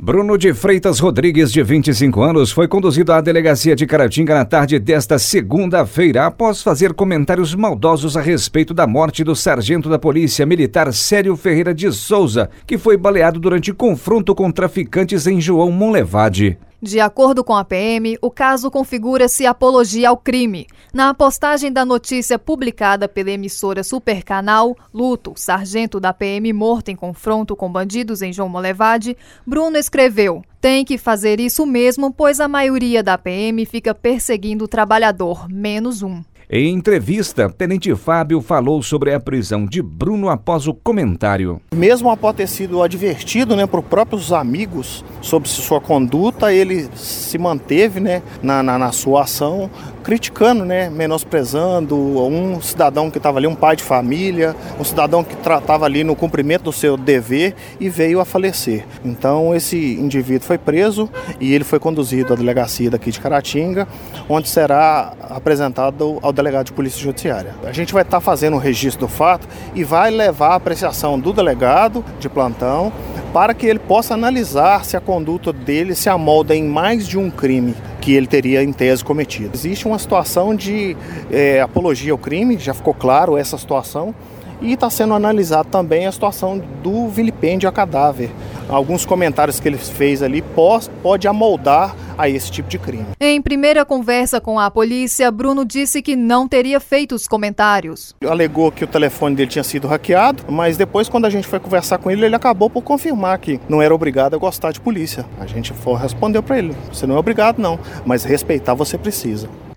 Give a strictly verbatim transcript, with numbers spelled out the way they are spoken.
Bruno de Freitas Rodrigues, de vinte e cinco anos, foi conduzido à delegacia de Caratinga na tarde desta segunda-feira após fazer comentários maldosos a respeito da morte do sargento da Polícia Militar Cério Ferreira de Souza, que foi baleado durante confronto com traficantes em João Monlevade. De acordo com a P M, o caso configura-se apologia ao crime. Na postagem da notícia publicada pela emissora Supercanal, Luto, sargento da P M morto em confronto com bandidos em João Monlevade, Bruno escreveu: "Tem que fazer isso mesmo, pois a maioria da P M fica perseguindo o trabalhador, menos um." Em entrevista, Tenente Fábio falou sobre a prisão de Bruno após o comentário. Mesmo após ter sido advertido, né, por próprios amigos sobre sua conduta, ele se manteve, né, na, na, na sua ação, criticando, né, menosprezando um cidadão que estava ali, um pai de família, um cidadão que estava ali no cumprimento do seu dever e veio a falecer. Então esse indivíduo foi preso e ele foi conduzido à delegacia daqui de Caratinga, onde será apresentado ao delegado de Polícia Judiciária. A gente vai estar fazendo um registro do fato e vai levar a apreciação do delegado de plantão para que ele possa analisar se a conduta dele se amolda em mais de um crime que ele teria em tese cometido. Existe uma situação de é, apologia ao crime, já ficou claro essa situação, e está sendo analisado também a situação do vilipêndio a cadáver. Alguns comentários que ele fez ali pode, pode amoldar a esse tipo de crime. Em primeira conversa com a polícia, Bruno disse que não teria feito os comentários. Alegou que o telefone dele tinha sido hackeado, mas depois, quando a gente foi conversar com ele, ele acabou por confirmar que não era obrigado a gostar de polícia. A gente foi, respondeu para ele: você não é obrigado não, mas respeitar você precisa.